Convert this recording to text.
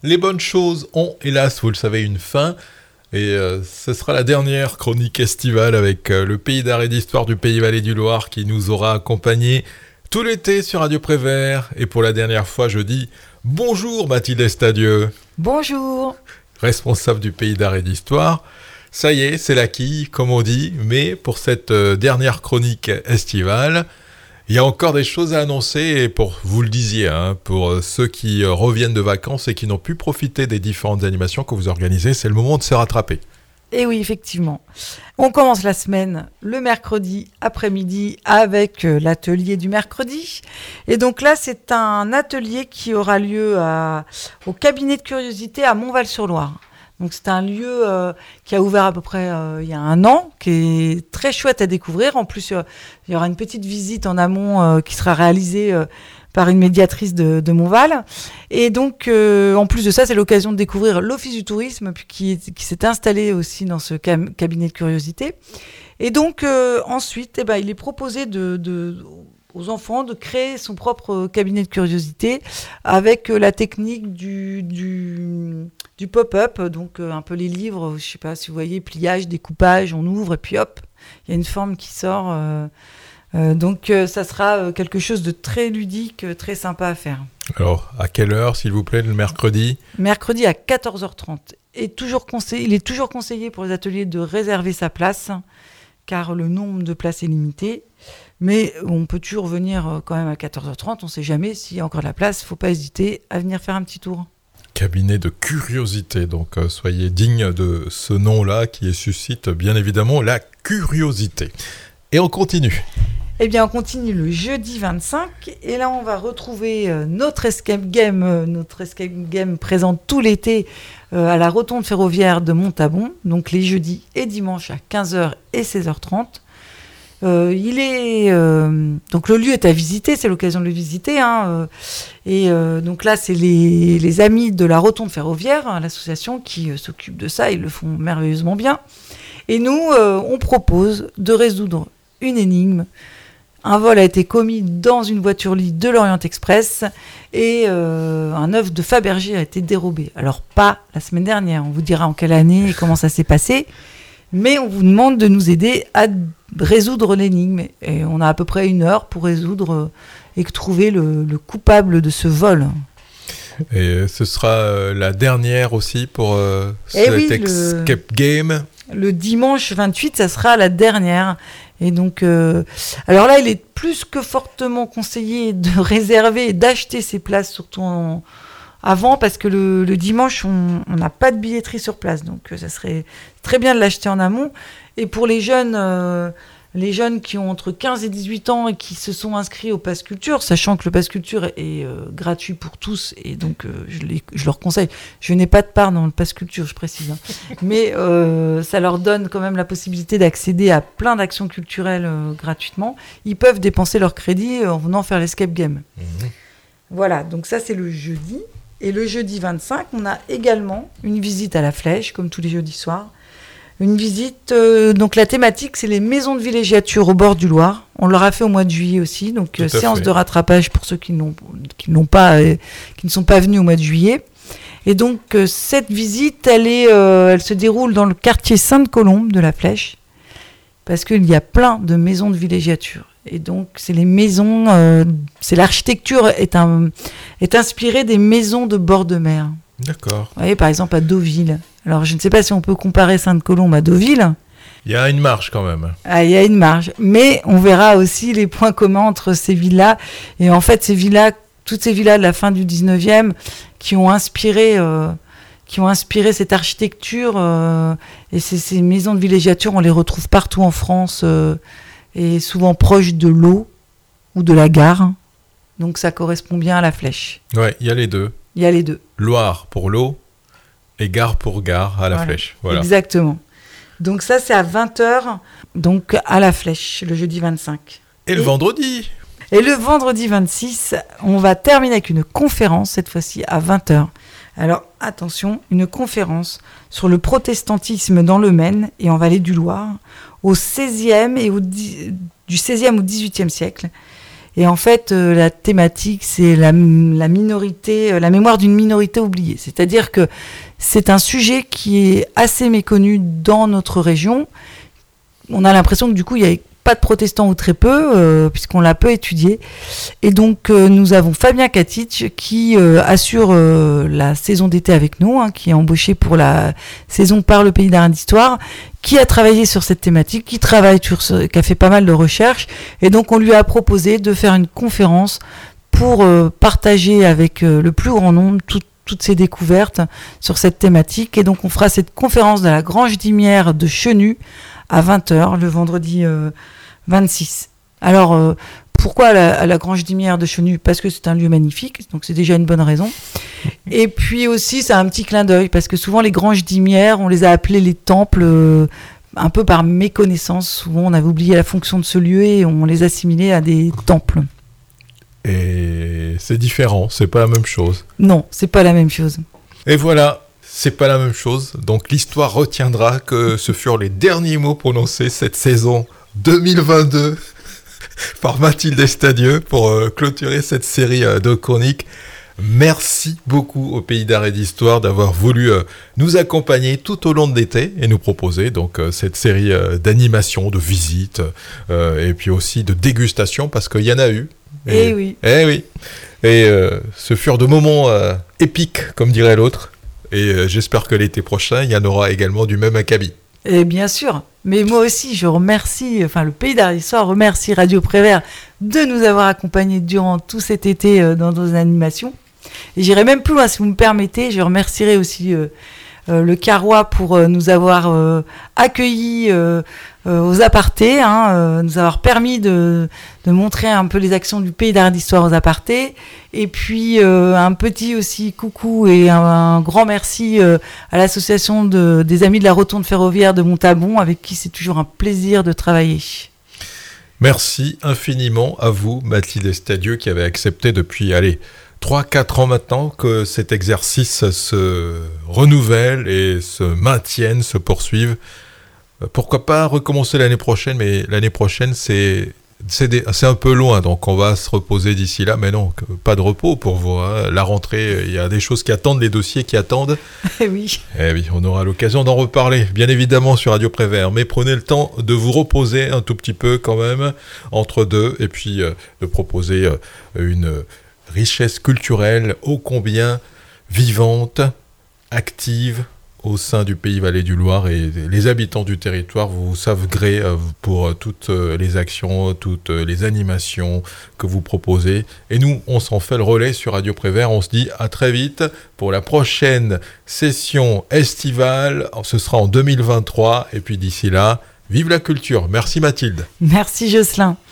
Les bonnes choses ont, hélas, vous le savez, une fin. Et ce sera la dernière chronique estivale avec le pays d'art et d'histoire du Pays Vallée du Loir qui nous aura accompagnés tout l'été sur Radio Prévert. Et pour la dernière fois, je dis bonjour Mathilde Estadieux. Bonjour. Responsable du pays d'art et d'histoire. Ça y est, c'est l'acquis, comme on dit. Mais pour cette dernière chronique estivale, il y a encore des choses à annoncer, et vous le disiez, pour ceux qui reviennent de vacances et qui n'ont pu profiter des différentes animations que vous organisez, c'est le moment de se rattraper. Et oui, effectivement. On commence la semaine le mercredi après-midi avec l'atelier du mercredi. Et donc là, c'est un atelier qui aura lieu au cabinet de curiosité à Montval-sur-Loire. Donc c'est un lieu qui a ouvert à peu près il y a 1 an, qui est très chouette à découvrir. En plus, il y aura une petite visite en amont qui sera réalisée par une médiatrice de Montval. Et donc, en plus de ça, c'est l'occasion de découvrir l'Office du tourisme qui s'est installé aussi dans ce cabinet de curiosité. Et donc, ensuite, il est proposé aux enfants de créer son propre cabinet de curiosité avec la technique du pop-up, donc un peu les livres, je ne sais pas si vous voyez, pliage, découpage, on ouvre et puis hop, il y a une forme qui sort. Donc ça sera quelque chose de très ludique, très sympa à faire. Alors, à quelle heure, s'il vous plaît, le mercredi ? Mercredi à 14h30. Il est toujours conseillé pour les ateliers de réserver sa place, car le nombre de places est limité. Mais on peut toujours venir quand même à 14h30, on ne sait jamais s'il y a encore de la place, il ne faut pas hésiter à venir faire un petit tour. Cabinet de curiosité, donc soyez digne de ce nom-là qui suscite bien évidemment la curiosité. Et on continue. Eh bien, on continue le jeudi 25, et là, on va retrouver notre escape game présent tout l'été à la rotonde ferroviaire de Montabon, donc les jeudis et dimanches à 15h et 16h30. Donc le lieu est à visiter, c'est l'occasion de le visiter. Donc là, c'est les amis de la rotonde ferroviaire, l'association qui s'occupe de ça, ils le font merveilleusement bien. Et nous, on propose de résoudre une énigme. Un vol a été commis dans une voiture-lit de l'Orient Express et un œuf de Fabergé a été dérobé. Alors pas la semaine dernière, on vous dira en quelle année et comment ça s'est passé, mais on vous demande de nous aider à résoudre l'énigme. Et on a à peu près 1 heure pour résoudre et trouver le coupable de ce vol. Et ce sera la dernière aussi pour cet escape game. Le dimanche 28, ça sera la dernière. Et donc, alors là, il est plus que fortement conseillé de réserver et d'acheter ses places, surtout avant, parce que le dimanche, on n'a pas de billetterie sur place. Donc, ça serait très bien de l'acheter en amont. Et pour les jeunes qui ont entre 15 et 18 ans et qui se sont inscrits au Pass Culture, sachant que le Pass Culture est gratuit pour tous, et donc je leur conseille, je n'ai pas de part dans le Pass Culture, je précise, mais ça leur donne quand même la possibilité d'accéder à plein d'actions culturelles gratuitement. Ils peuvent dépenser leur crédit en venant faire l'escape game. Voilà, donc ça c'est le jeudi. Et le jeudi 25, on a également une visite à la Flèche, comme tous les jeudis soirs. Une visite, donc la thématique, c'est les maisons de villégiature au bord du Loir. On l'aura fait au mois de juillet aussi, donc séance de rattrapage pour ceux qui ne sont pas venus au mois de juillet. Et donc cette visite, elle se déroule dans le quartier Sainte-Colombe de la Flèche, parce qu'il y a plein de maisons de villégiature. Et donc c'est les maisons, l'architecture est inspirée des maisons de bord de mer. D'accord. Vous voyez, par exemple à Deauville. Alors, je ne sais pas si on peut comparer Sainte-Colombe à Deauville. Il y a une marge quand même. Ah, il y a une marge. Mais on verra aussi les points communs entre ces villas. Et en fait, toutes ces villas de la fin du 19e qui ont inspiré cette architecture. Et ces maisons de villégiature, on les retrouve partout en France et souvent proches de l'eau ou de la gare. Donc, ça correspond bien à la Flèche. Ouais, il y a les deux. Il y a les deux. Loire pour l'eau et gare pour gare à la Flèche. Voilà. Exactement. Donc ça, c'est à 20h, donc à la Flèche, le jeudi 25. Et le vendredi ? Et le vendredi 26, on va terminer avec une conférence, cette fois-ci à 20h. Alors, attention, une conférence sur le protestantisme dans le Maine et en Vallée du Loir, du 16e au XVIIIe siècle. Et en fait, la thématique, c'est la minorité, la mémoire d'une minorité oubliée. C'est-à-dire que c'est un sujet qui est assez méconnu dans notre région. On a l'impression que du coup, il n'y a pas de protestants ou très peu, puisqu'on l'a peu étudié. Et donc, nous avons Fabien Katic qui assure la saison d'été avec nous, qui est embauché pour la saison par le Pays d'Art et d'Histoire, qui a travaillé sur cette thématique, qui a fait pas mal de recherches. Et donc, on lui a proposé de faire une conférence pour partager avec le plus grand nombre toutes ces découvertes sur cette thématique. Et donc, on fera cette conférence de la Grange d'Imière de Chenu à 20h le vendredi 26. Alors, pourquoi à la Grange d'Imière de Chenu ? Parce que c'est un lieu magnifique, donc c'est déjà une bonne raison. Et puis aussi, c'est un petit clin d'œil, parce que souvent les Granges d'Imière, on les a appelées les temples, un peu par méconnaissance. Souvent, on avait oublié la fonction de ce lieu et on les assimilait à des temples. Et c'est différent, c'est pas la même chose. Non, c'est pas la même chose. Et voilà, c'est pas la même chose. Donc l'histoire retiendra que ce furent les derniers mots prononcés cette saison 2022 par Mathilde Estadieux pour clôturer cette série de chroniques. Merci beaucoup au Pays d'Art et d'Histoire d'avoir voulu nous accompagner tout au long de l'été et nous proposer donc cette série d'animations, de visites et puis aussi de dégustations parce qu'il y en a eu. Eh oui. Et ce furent de moments épiques, comme dirait l'autre. Et j'espère que l'été prochain, il y en aura également du même acabit. Et bien sûr. Mais moi aussi, je remercie, le Pays d'Art et d'Histoire remercie Radio Prévert de nous avoir accompagnés durant tout cet été dans nos animations. Et j'irai même plus loin, si vous me permettez. Je remercierai aussi le Carrois pour nous avoir accueillis aux apartés, nous avoir permis de montrer un peu les actions du Pays d'Art et d'Histoire aux apartés. Et puis un petit aussi coucou et un grand merci à l'association des Amis de la Rotonde Ferroviaire de Montabon, avec qui c'est toujours un plaisir de travailler. Merci infiniment à vous, Mathilde Estadieux, qui avait accepté depuis, 3-4 ans maintenant que cet exercice se renouvelle et se maintienne, se poursuive. Pourquoi pas recommencer l'année prochaine, mais l'année prochaine, c'est un peu loin, donc on va se reposer d'ici là. Mais non, pas de repos pour vous. La rentrée, il y a des choses qui attendent, des dossiers qui attendent. Eh oui, on aura l'occasion d'en reparler, bien évidemment, sur Radio Prévert. Mais prenez le temps de vous reposer un tout petit peu quand même, entre deux, et puis de proposer une richesse culturelle ô combien vivante, active, au sein du Pays Vallée du Loir, et les habitants du territoire vous savent gré pour toutes les actions, toutes les animations que vous proposez. Et nous, on s'en fait le relais sur Radio Prévert. On se dit à très vite pour la prochaine session estivale. Ce sera en 2023. Et puis d'ici là, vive la culture. Merci Mathilde. Merci Jocelyn.